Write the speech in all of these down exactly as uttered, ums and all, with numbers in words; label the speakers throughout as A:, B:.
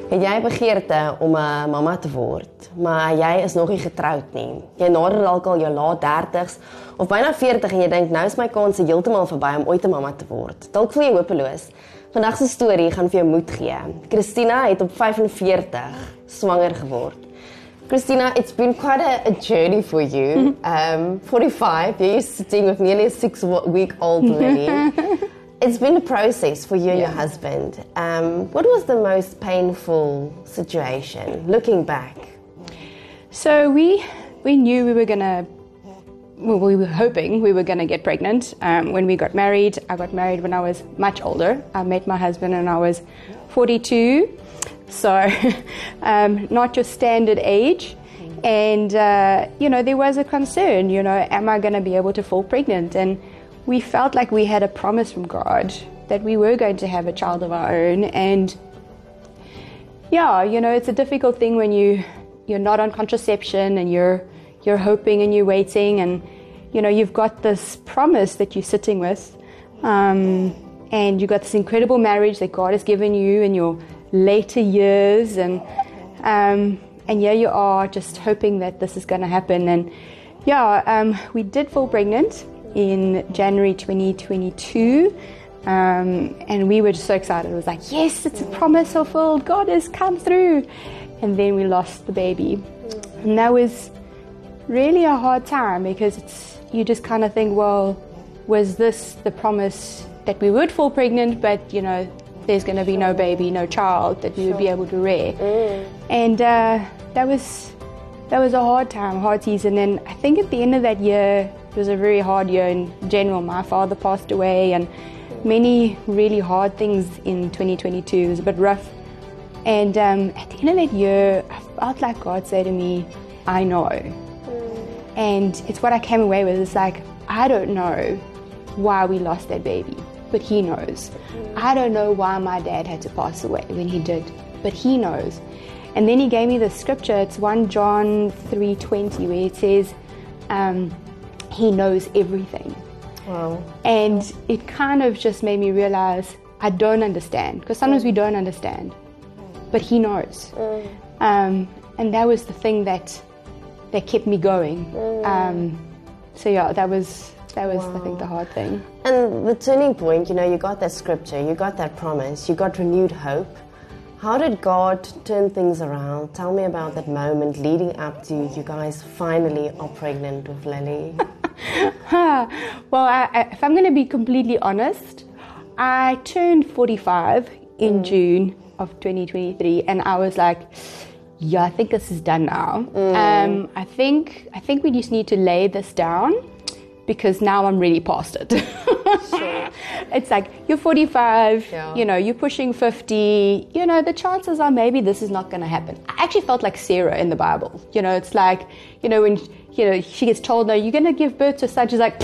A: Het jy begeerte om 'n mamma te word, maar jy is nog nie getroud nie. Jy nader dalk al jou laat dertigs of byna veertig en jy dink nou is my kans heeltemal verby om ooit 'n mamma te word. Dalk voel jy hopeloos. Vandag se storie gaan vir jou moed gee. Christina het op vyf-en-veertig swanger geword. Christina, it's been quite a, a journey for you. Um, forty-five, you're sitting with nearly a six-week-old Lily. It's been a process for you and yeah. your husband. Um, what was the most painful situation, looking back?
B: So we we knew we were gonna, well, we were hoping we were gonna get pregnant um, when we got married. I got married when I was much older. I met my husband when I was forty-two, so um, not your standard age. And uh, you know, there was a concern. You know, am I gonna be able to fall pregnant? And we felt like we had a promise from God that we were going to have a child of our own. And yeah, you know, it's a difficult thing when you, you're not on contraception and you're, you're hoping and you're waiting and, you know, you've got this promise that you're sitting with. Um, and you've got this incredible marriage that God has given you in your later years. And, um, and here you are just hoping that this is going to happen. And yeah, um, we did fall pregnant in January twenty twenty-two, um, and we were just so excited. It was like, yes, it's a promise fulfilled. God has come through. And then we lost the baby, and that was really a hard time because it's you just kind of think, well, was this the promise that we would fall pregnant, but you know, there's going to be no baby, no child that we would be able to rear, mm. and uh, that was that was a hard time, hard season. And I think at the end of that year, it was a very hard year in general. My father passed away and many really hard things in twenty twenty-two. It was a bit rough. And um, at the end of that year, I felt like God said to me, I know. Mm. And it's what I came away with. It's like, I don't know why we lost that baby, but He knows. Mm. I don't know why my dad had to pass away when he did, but He knows. And then He gave me the scripture. It's First John three twenty, where it says, um, He knows everything.
A: Wow.
B: And it kind of just made me realize I don't understand, because sometimes mm. we don't understand, but He knows. Mm. Um, and that was the thing that that kept me going. Mm. Um, so yeah, that was that was wow. I think the hard thing.
A: And the turning point, you know, you got that scripture, you got that promise, you got renewed hope. How did God turn things around? Tell me about that moment leading up to you guys finally are pregnant with Lily.
B: Well, I, I, if I'm going to be completely honest, I turned forty-five in mm. June of twenty twenty-three, and I was like, yeah, I think this is done now. Mm. Um, I think I think we just need to lay this down, because now I'm really past it.
A: Sure.
B: It's like, you're forty-five,
A: yeah.
B: you know, you're pushing fifty, you know, the chances are maybe this is not going to happen. I actually felt like Sarah in the Bible. You know, it's like, you know, when, you know, she gets told, no, you're going to give birth to a son, she's like,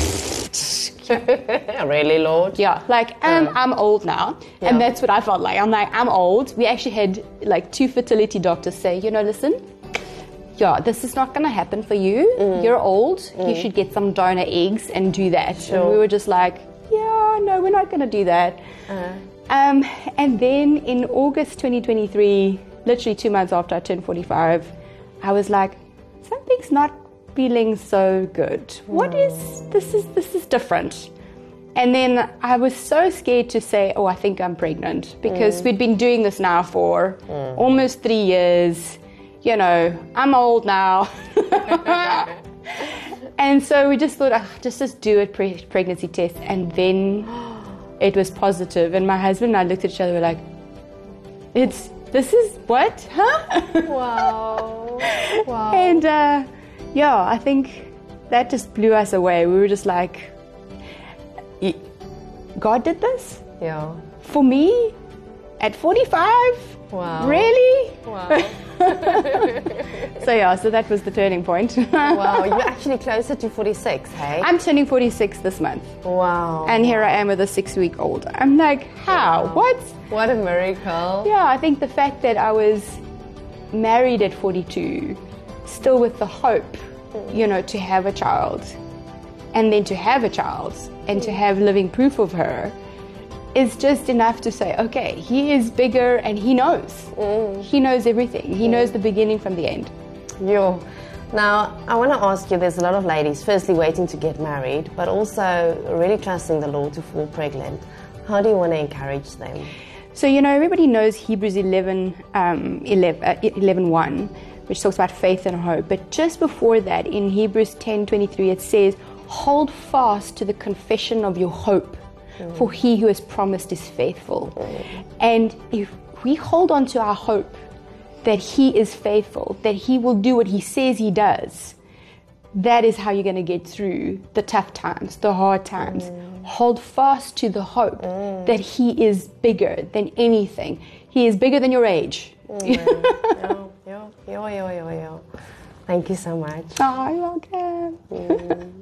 A: really, Lord?
B: Yeah, like, um,
A: yeah.
B: I'm old now. Yeah. And that's what I felt like. I'm like, I'm old. We actually had like two fertility doctors say, you know, listen, yeah, this is not going to happen for you. Mm. You're old. Mm. You should get some donor eggs and do that. Sure. And we were just like, yeah, no, we're not going to do that. Uh-huh. Um, and then in August twenty twenty-three, literally two months after I turned forty-five, I was like, something's not feeling so good. Mm. What is, this is, this is different. And then I was so scared to say, oh, I think I'm pregnant, because mm. we'd been doing this now for mm. almost three years. You know, I'm old now. And so we just thought, oh, just, just do a pre- pregnancy test. And then it was positive. And my husband and I looked at each other, we were like, it's, this is what? Huh?
A: Wow. Wow.
B: And uh, yeah, I think that just blew us away. We were just like, God did this?
A: Yeah.
B: For me? At forty-five?
A: Wow.
B: Really?
A: Wow.
B: So yeah, so that was the turning point.
A: Wow, you're actually closer to forty-six, hey?
B: I'm turning forty-six this month.
A: Wow.
B: And here I am with a six-week-old. I'm like, how?
A: Wow.
B: What?
A: What a miracle.
B: Yeah, I think the fact that I was married at forty-two, still with the hope, mm. you know, to have a child, and then to have a child, and mm. to have living proof of her, is just enough to say, okay, he is bigger and he knows. Mm. He knows everything. He mm. knows the beginning from the end.
A: Yo. Now, I want to ask you, there's a lot of ladies firstly waiting to get married, but also really trusting the Lord to fall pregnant. How do you want to encourage them?
B: So, you know, everybody knows Hebrews eleven, um, eleven, uh, eleven one, which talks about faith and hope. But just before that, in Hebrews ten twenty-three, it says, hold fast to the confession of your hope, mm. for he who has promised is faithful. Mm. And if we hold on to our hope that he is faithful, that he will do what he says he does, that is how you're going to get through the tough times, the hard times. Mm. Hold fast to the hope mm. that he is bigger than anything. He is bigger than your age.
A: Mm. yo, yo, yo, yo, yo, yo. Thank you so much.
B: Oh, you're welcome. Mm.